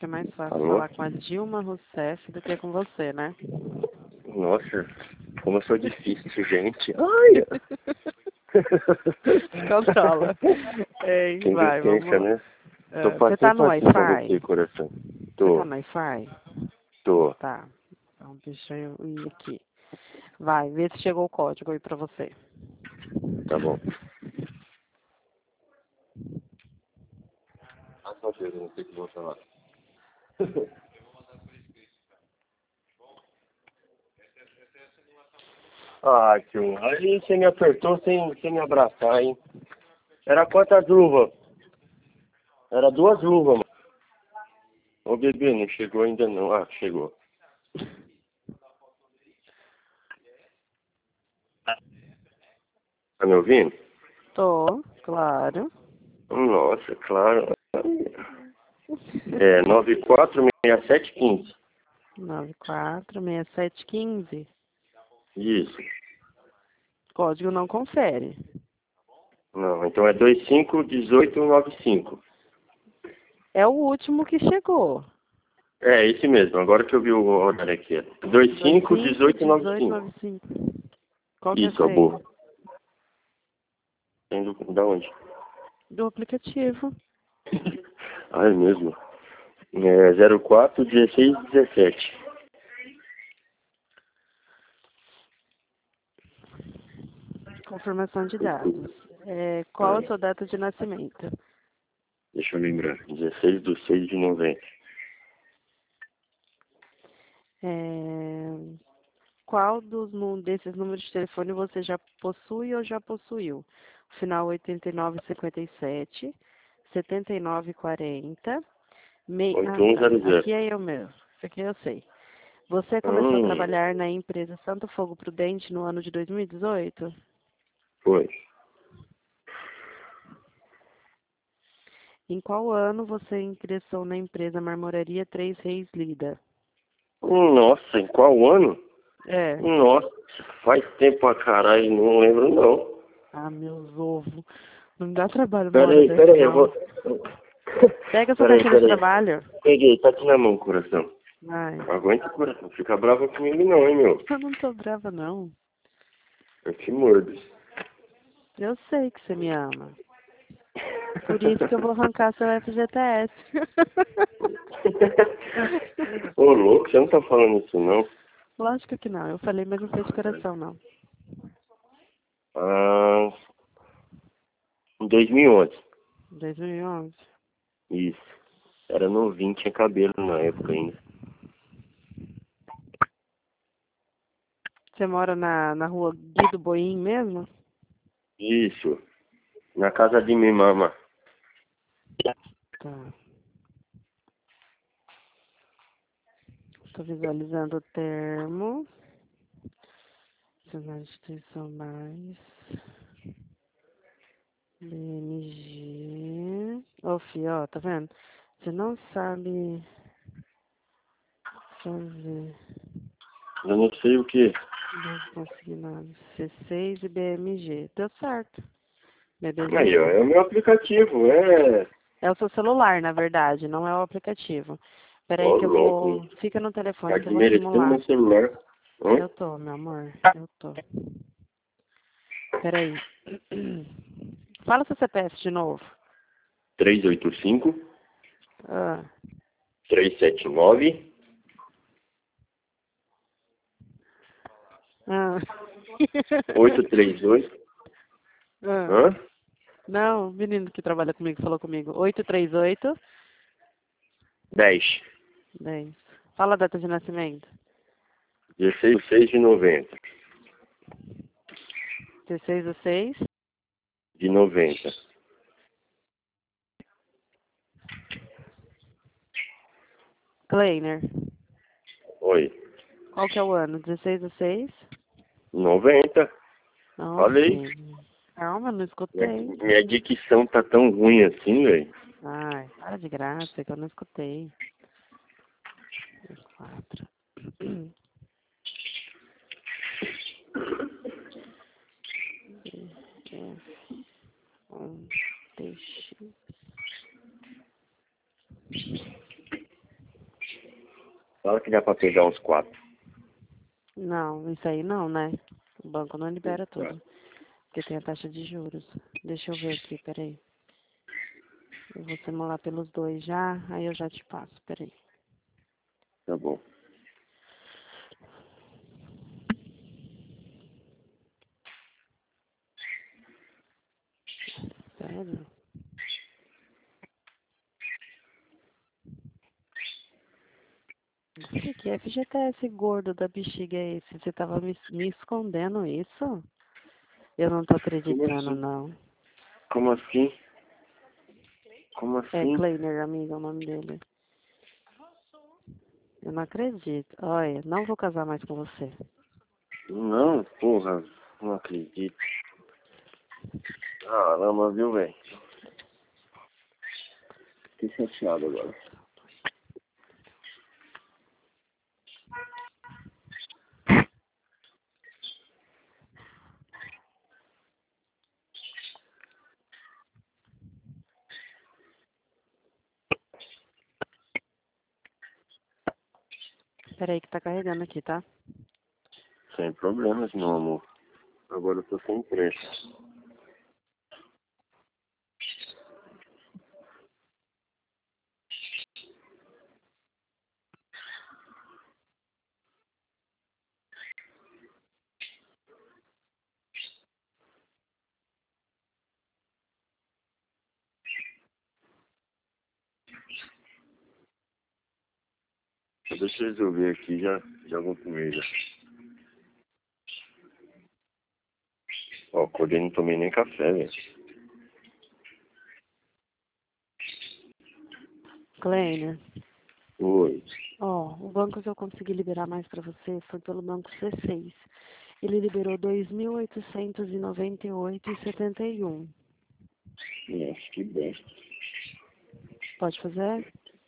que é mais fácil Alô? falar com a Dilma Rousseff do que com você, né? Nossa, como eu sou difícil, gente. Ai! Se controla. Ei, Quem vai, pensa, vamos. né? Tô Você tá no facinho pra Wi-Fi? você, coração. Você tá Tô, no Wi-Fi? tô. Tá. Então deixa eu ir aqui. Vai, vê se chegou o código aí pra você. Tá bom. Ah, só Deus, não sei o que vou falar. Ah, tio, aí você me apertou sem me abraçar, hein? Era quantas luvas? Era 2 luvas, mano. Ô, bebê, não chegou ainda não. Ah, chegou. Tá me ouvindo? Tô, claro. Nossa, claro. É 946715. 946715. Isso. Código não confere. Não, então é 251895. É o último que chegou. É, esse mesmo. Agora que eu vi o horário aqui. 251895. 1895. Qual que é a Isso, a senha? boa. Sendo da onde? Do aplicativo. Ah, é mesmo. É 041617. Confirmação de dados. Qual a Ah, sua data de nascimento? deixa eu lembrar. 16/6/90. É, qual desses números de telefone você já possui ou já possuiu? Final 8957, 7940, tá. 8100. Aqui é o meu. Isso aqui eu sei. Você começou a Hum, trabalhar na empresa Santo Fogo Prudente no ano de 2018? foi. Em qual ano você ingressou na empresa Marmoraria Três Reis Lida? Nossa, em qual ano? É. Nossa, faz tempo pra caralho, não lembro não. Ah, meus ovos. Não me dá trabalho uma hora Peraí, dessa, peraí, eu não. vou. Pega sua Peraí, carteira de peraí. trabalho. Peguei, tá aqui na mão, coração. Vai. Não aguenta, coração. Fica brava comigo não, hein, meu. Eu não tô brava, não. Eu te mordo. Eu sei que você me ama. Por isso que eu vou arrancar seu FGTS. Ô, louco, você não tá falando isso, não? Lógico que não. Eu falei, mas não foi de coração, não. Ah, em 2011. 2011. Isso. Era novinho, tinha cabelo na época ainda. Você mora na rua Guido Boim mesmo? Isso. Na casa de minha mama. Tá. Estou visualizando o termo. Sinal de instituição mais. BMG. Ô, Fih, ó, tá vendo? Você não sabe fazer. Eu não sei o que. Não consegui nada. C6 e BMG. Deu certo. Aí, ó, Bebezinho. é o meu aplicativo, é. É o seu celular, na verdade, não é o aplicativo. Peraí Ô, que eu louco. vou. Fica no Tá telefone que eu vou desmerecendo simular. meu celular. Hã? Eu tô, meu amor. Eu tô. Peraí. Fala seu CPF de novo. 385 Ah. 379 Ah. 832. Ah. Hã? Não, o menino que trabalha comigo falou comigo. 838 10. 10. Fala a data de nascimento. 16/6/90. 16 do 6. De 90. Kleiner. Oi. Qual que é o ano? 16 do 6? 90. Não, Falei. filho. Calma, não Minha, escutei. minha dicção tá tão ruim assim, velho. Ai, para de graça, que eu não escutei. 4. F, 1, TX. Fala que dá pra pegar uns 4. Não, isso aí não, né? O banco não libera tudo. Porque tem a taxa de juros. Deixa eu ver aqui, peraí. Eu vou simular pelos dois já, aí eu já te passo, peraí. Tá bom. Sério? Nossa, que FGTS gordo da bexiga é esse? Você tava me escondendo isso? Eu não tô Como acreditando, assim? não. Como assim? Como É assim? Kleiner, amiga, é o nome dele. Eu não acredito. Olha, não vou casar mais com você. Não, porra. Não acredito. Caramba, viu, velho? Fiquei chateado agora. Peraí que tá carregando aqui, tá? Sem problemas, meu amor. Agora eu tô sem pressa. Deixa eu resolver aqui, já vou comer já. Ó, acordei, não tomei nem café, velho. Kleiner, Oi. ó, o banco que eu consegui liberar mais pra você foi pelo banco C6. Ele liberou 2.898,71. Nossa, que besta. Pode fazer?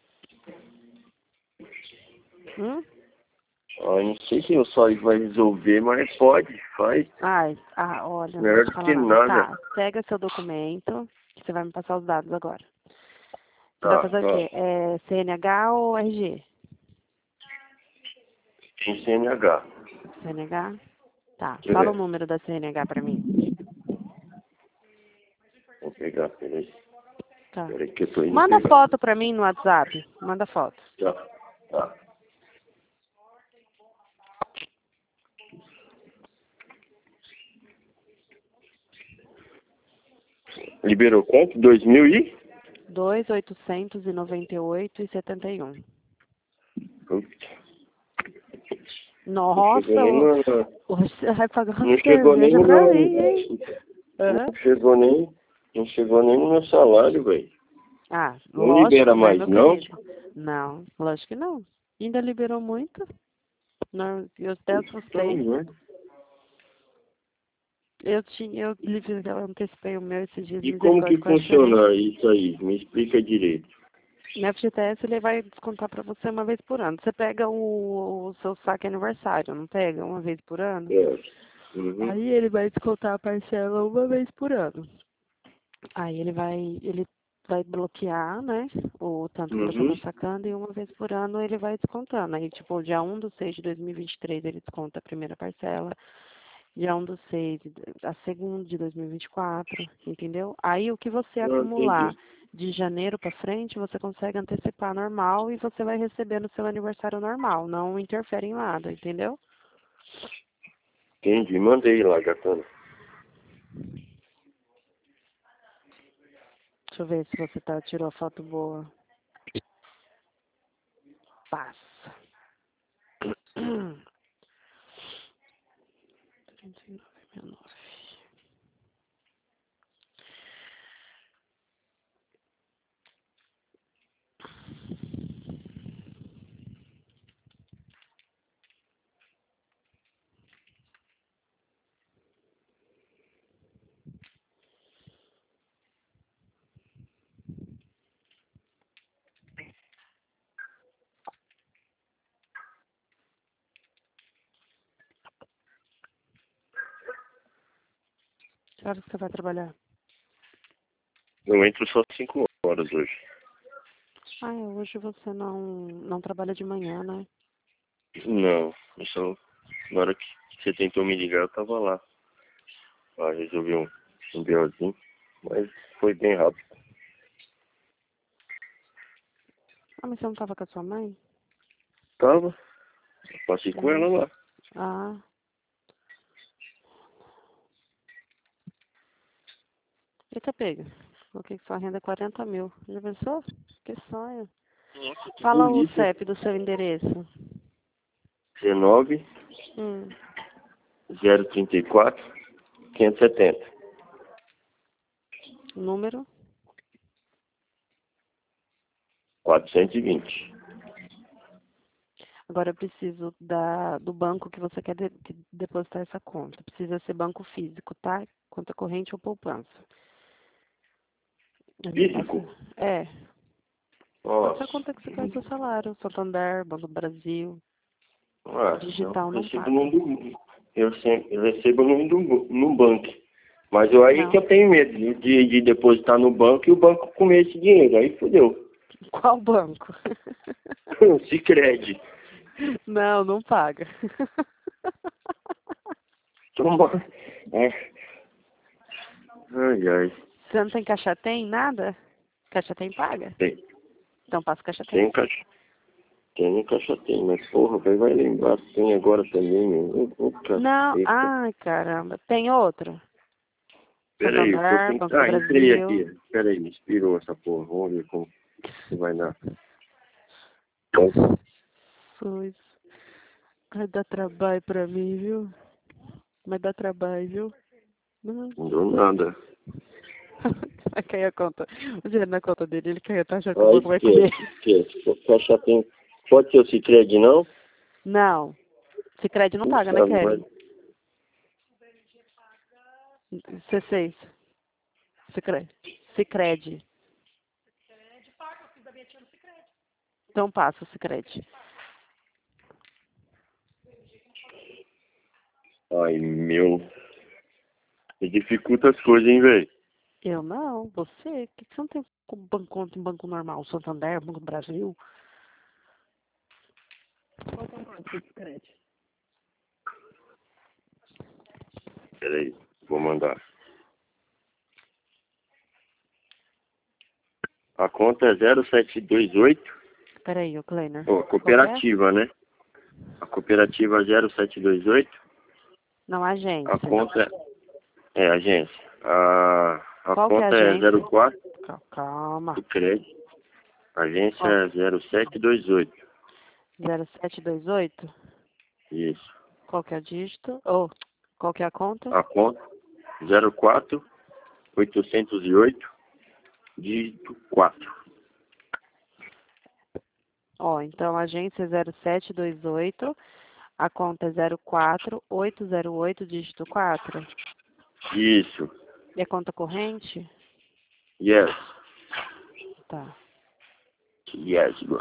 Ó, eu não sei se o só vai resolver, mas pode, faz. Ai, olha, não vou Melhor te do que falar nada. nada. Tá, pega seu documento, que você vai me passar os dados agora. Você vai Tá, fazer o tá. quê? É CNH ou RG? Tem CNH. CNH? Tá, fala o É. número da CNH pra mim. Vou pegar, peraí. Tá. Peraí que eu tô indo Manda pegar. foto pra mim no WhatsApp. Manda foto. Tá, tá. Liberou quanto? 2000 e? 2.898,71. Puta, não chegou Nossa, nem na... hoje você vai pagar uma Não chegou nem cerveja no pra meu... mim, hein? Hã? Não chegou nem no meu salário, velho. Ah, Não lógico, libera né, mais, meu não? querido? Não, lógico que não. Ainda liberou muito. Não, eu até Então, assustei. né? Eu antecipei o meu esses dias, E como que misericórdia, quase chorei. funciona isso aí? Me explica direito. No FGTS ele vai descontar pra você uma vez por ano. Você pega o seu saque aniversário, não pega? Uma vez por ano? É. Uhum. Aí ele vai descontar a parcela uma vez por ano. Aí ele vai bloquear, né, o tanto que você Uhum. está sacando e uma vez por ano ele vai descontando. Aí, tipo, dia 1/6 de 2023 ele desconta a primeira parcela, dia 1/6 a segunda de 2024, entendeu? Aí o que você Ah, acumular entendi. de janeiro para frente, você consegue antecipar normal e você vai receber no seu aniversário normal, não interfere em nada, entendeu? Entendi. Mandei lá, gatona. Deixa eu ver se você tirou a foto boa. Passa. 39,69. Que horas que você vai trabalhar? Eu entro só 5 horas hoje. Ah, hoje você não trabalha de manhã, né? Não, eu só... Na hora que você tentou me ligar, eu tava lá. Resolvi um BOzinho, mas foi bem rápido. Ah, mas você não tava com a sua mãe? Tava, passei com ela lá. Ah. Eita, pega. Coloquei que sua renda é 40 mil. Já pensou? Que sonho. Nossa, que Fala o bonito. CEP do seu endereço. 19 Hum. 034 570. Número? 420. Agora eu preciso do banco que você quer depositar essa conta. Precisa ser banco físico, tá? Conta corrente ou poupança. Físico? É. Pode ser a Nossa. conta que você quer o seu salário. Santander, Banco do Brasil. Digital Eu não recebo paga. eu recebo no banco. Mas aí que Não. eu tenho medo de depositar no banco e o banco comer esse dinheiro. Aí fodeu. Qual banco? Sicredi. Não, não paga. Toma. É. Ai, ai. Você não tem caixa tem? Nada? Caixa tem paga? Tem, Então passa caixa tem. tem caixa. Tem caixa tem, mas porra, vai lembrar. Tem agora também, meu. Ô, Não, caceta. ai caramba. Tem outro? Peraí, eu tô Santander, tentando. Banco do Entrei Brasil. aqui. Peraí, me inspirou essa porra. Vamos ver como que vai dar. Então, Jesus. Vai dar trabalho pra mim, viu? Vai dar trabalho, viu? Não. não deu nada. Vai cair a conta. O dinheiro na conta dele, ele caiu, tá achando que o Aí banco vai comer. esquece. Caixa tem. Pode ser o Sicredi, não? Não. Sicredi não paga, né, Puxa, mas... Kelly? C6. Sicredi. Sicredi. Então passa o Sicredi. Ai, meu. Me dificulta as coisas, hein, velho? Eu não, você? Por que você não tem conta em banco normal? Santander, Banco do Brasil? Qual que é o código de Sicredi? Peraí, vou mandar. A conta é 0728. Peraí, ô Kleiner. Ó, Qual que é? cooperativa, né? A cooperativa 0728. Não, A agência. conta é agência. A Qual que é a conta é agência? 04 Calma. do crédito. Agência Qual? é 0728. 0728? Isso. Qual que é o dígito? Ou, qual que é a conta? A conta 04 808 dígito 4. Ó, então, agência 0728, a conta é 04808, dígito 4. Isso. E a conta corrente? Yes. Tá. Yes, bro.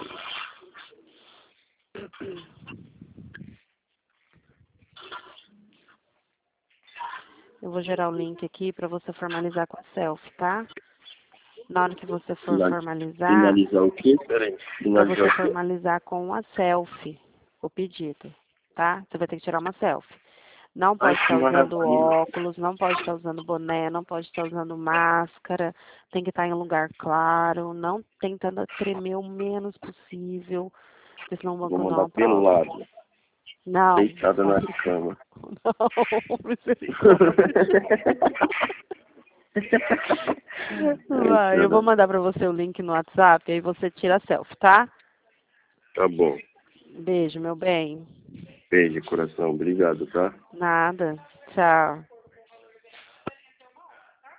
Eu vou gerar o link aqui para você formalizar com a selfie, tá? Na hora que você for formalizar, Finalizar o quê? Peraí. para Finalizar você o quê? formalizar com a selfie, o pedido, tá? Você vai ter que tirar uma selfie. Não Ai, pode que estar usando maravilha. óculos, não pode estar usando boné, não pode estar usando máscara, tem que estar em um lugar claro, não tentando tremer o menos possível, porque senão o Vou banco não mandar pelo aprova. lado. Não, Deitada na cama. não, misericórdia. Vai, eu vou mandar pra você o link no WhatsApp, aí você tira a selfie, tá? Tá bom. Beijo, meu bem. Beijo, coração. Obrigado, tá? Nada. Tchau.